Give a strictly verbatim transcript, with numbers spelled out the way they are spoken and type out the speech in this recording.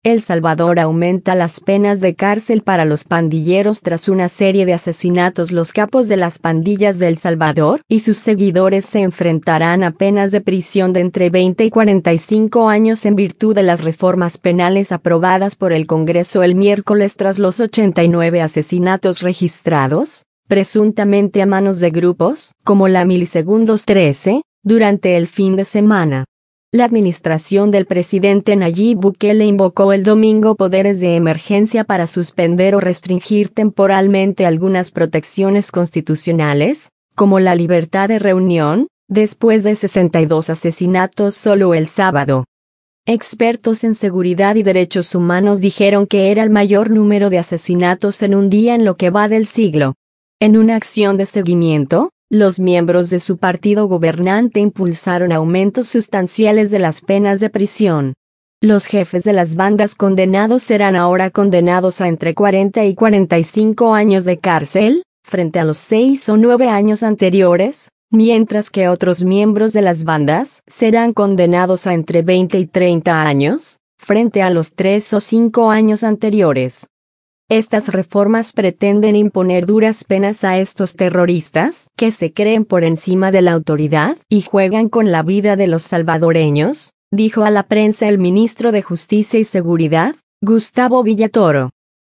El Salvador aumenta las penas de cárcel para los pandilleros tras una serie de asesinatos. Los capos de las pandillas de El Salvador y sus seguidores se enfrentarán a penas de prisión de entre veinte y cuarenta y cinco años en virtud de las reformas penales aprobadas por el Congreso el miércoles tras los ochenta y nueve asesinatos registrados, presuntamente a manos de grupos como la Milisegundos trece, durante el fin de semana. La administración del presidente Nayib Bukele invocó el domingo poderes de emergencia para suspender o restringir temporalmente algunas protecciones constitucionales, como la libertad de reunión, después de sesenta y dos asesinatos solo el sábado. Expertos en seguridad y derechos humanos dijeron que era el mayor número de asesinatos en un día en lo que va del siglo. En una acción de seguimiento, los miembros de su partido gobernante impulsaron aumentos sustanciales de las penas de prisión. Los jefes de las bandas condenados serán ahora condenados a entre cuarenta y cuarenta y cinco años de cárcel, frente a los seis o nueve años anteriores, mientras que otros miembros de las bandas serán condenados a entre veinte y treinta años, frente a los tres o cinco años anteriores. Estas reformas pretenden imponer duras penas a estos terroristas, que se creen por encima de la autoridad y juegan con la vida de los salvadoreños, dijo a la prensa el ministro de Justicia y Seguridad, Gustavo Villatoro.